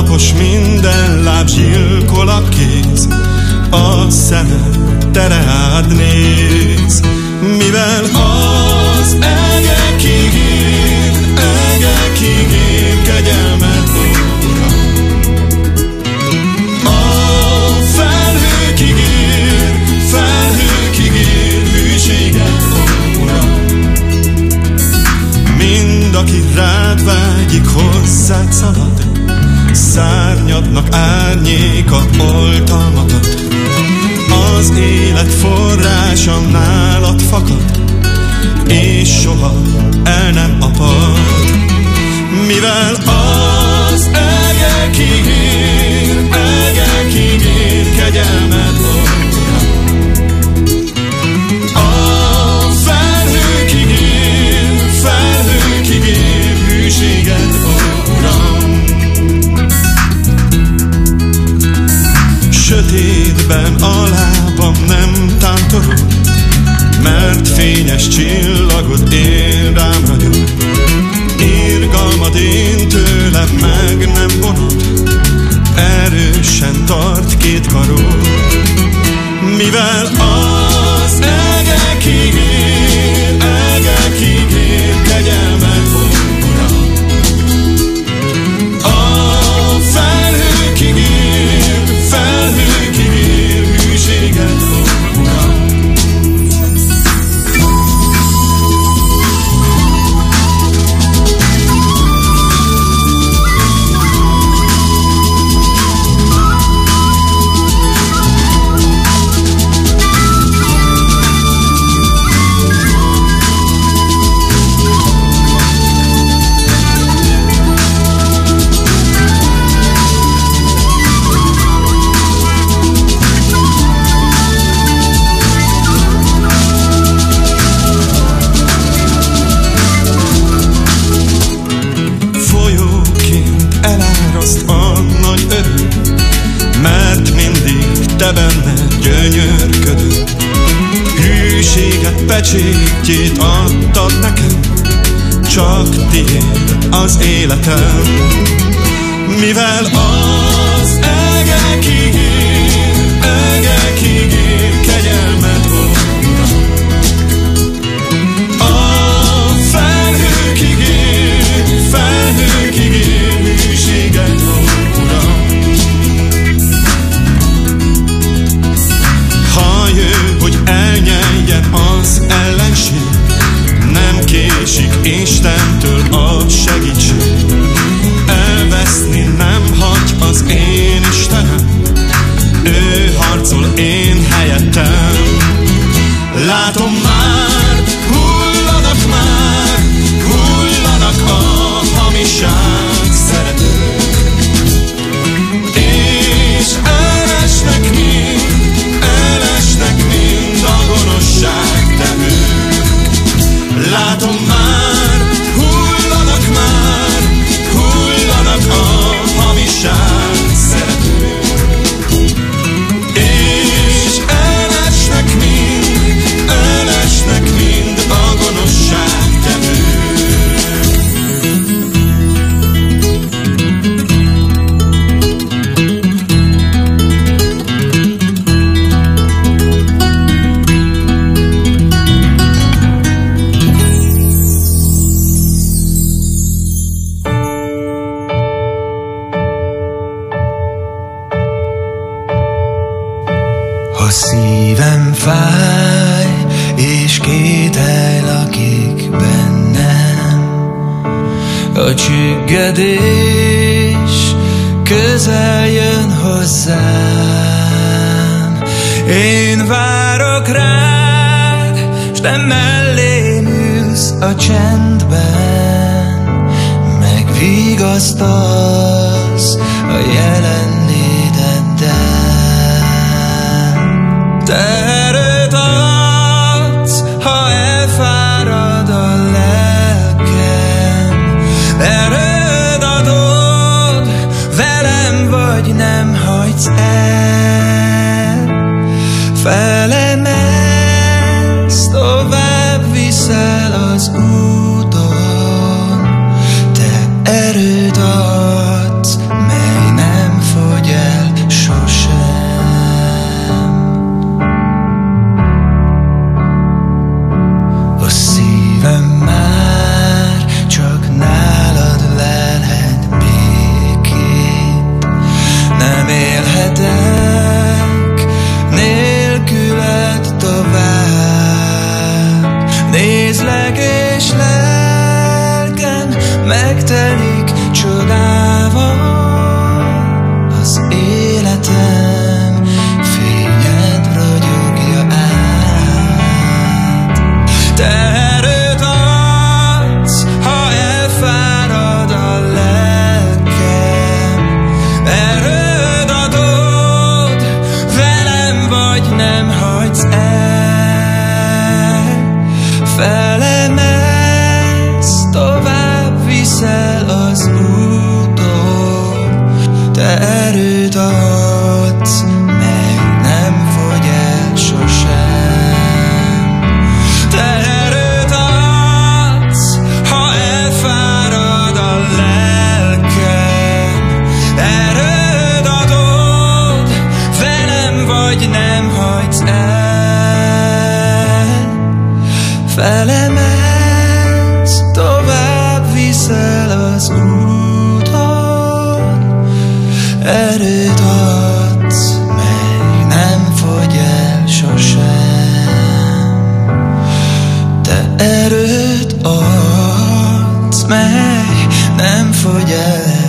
alapos, minden láb zsilkolapkéz, a szemem te rád néz. Mivel az egekig ír kegyelmet, Uram. A felhőkig ír hűséget, Uram. Mind, aki rád vágyik, hozzád szalad, szárnyadnak árnyéka oltalmakat. Az élet forrása nálad fakad, és soha el nem apad. Mivel az egekig ír kegyelmet, Uram. A felhőkig ír hűséget, Uram. Sötétben a lábam nem tántorol, mert fényes csillagod én rám ragyog. Irgalmad én tőlem meg nem vonod, erősen tart két karod. Mivel az egekig ír kegyelmet, Uram. A felhőkig ír hűséget, Uram. Mert mindig te benned gyönyörködöm. Hűséget pecsétjét adtad nekem, csak tiéd az életem. Mivel az egekig ír kegyelmet, Uram. A felhőkig ír hűséget, Uram. Ha jön, hogy elnyeljen az ellenség, nem késik Istentől a segítség. Elveszni nem hagy az én Istenem, ő harcol én helyettem. Látom már, hullanak a hamiság szeretők, és elesnek mind a gonoszság tevők. Látom már, hullanak a hamiság szeretők, és elesnek mind a gonoszság tevők. A szívem fáj, és kételj lakik bennem. A csüggedés közel jön hozzám. Én várok rád, s te mellém ülsz a csendben. Megvigasztalsz a jelenléteddel. Te erőt adsz, ha elfárad a lelkem. Erőd adod, velem vagy nem hagysz el. Felemelsz, tovább viszel az úton. Te erőd adsz, mely nem az úton, erőt adsz, mely nem fogy el sosem. Te erőt adsz, mely nem fogy el